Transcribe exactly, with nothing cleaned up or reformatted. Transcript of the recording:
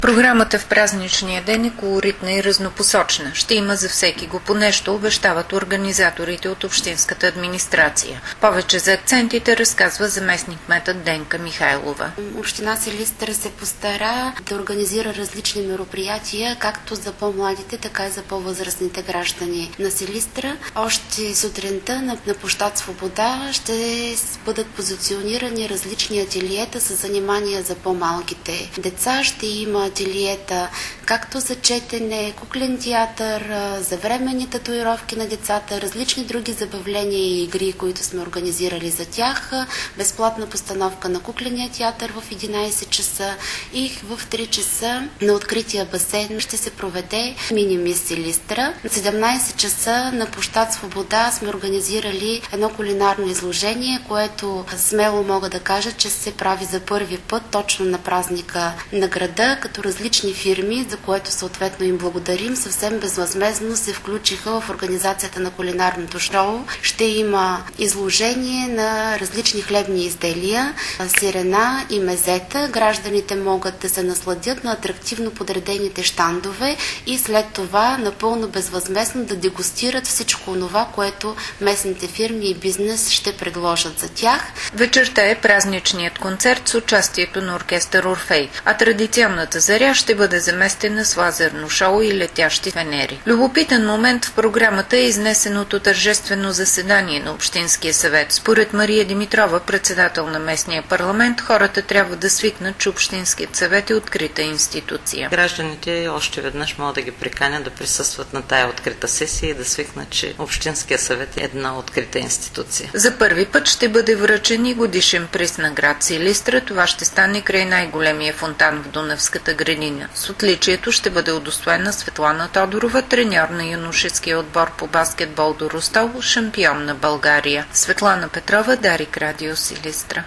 Програмата в празничния ден е колоритна и разнопосочна. Ще има за всеки го по нещо, обещават организаторите от общинската администрация. Повече за акцентите разказва заместник-кметът Денка Михайлова. Община Силистра се постара да организира различни мероприятия, както за по-младите, така и за по-възрастните граждани на Силистра. Още сутринта на, на площад Свобода ще бъдат позиционирани различни ателиета с занимания за по-малките деца. Ще има ателиета както за четене, куклен театър, за временни татуировки на децата, различни други забавления и игри, които сме организирали за тях. Безплатна постановка на кукления театър в единайсет часа и в три часа на открития басейн ще се проведе мини мис Силистра. На седемнайсет часа на площад Свобода сме организирали едно кулинарно изложение, което смело мога да кажа, че се прави за първи път точно на празника на града, като различни фирми, за което съответно им благодарим, съвсем безвъзмездно се включиха в организацията на кулинарното шоу. Ще има изложение на различни хлебни изделия, сирена и мезета. Гражданите могат да се насладят на атрактивно подредените щандове и след това напълно безвъзмездно да дегустират всичко това, което местните фирми и бизнес ще предложат за тях. Вечерта е празничният концерт с участието на оркестър Орфей, а традиционната заря ще бъде заместена с лазерно шоу и летящи венери. Любопитен момент в програмата е изнесеното тържествено заседание на Общинския съвет. Според Мария Димитрова, председател на местния парламент, хората трябва да свикнат, че Общинският съвет е открита институция. Гражданите още веднъж могат да ги приканят да присъстват на тая открита сесия и да свикнат, че Общинския съвет е една открита институция. За първи път ще бъде връчен и годишен приз на град Силистра. Това ще стане край най-големия фонтан в Дунавската градина. С отличието ще бъде удостоена Светлана Тодорова, треньор на юношеския отбор по баскетбол до Ростов, шампион на България. Светлана Петрова, Дарик Радио, Силистра.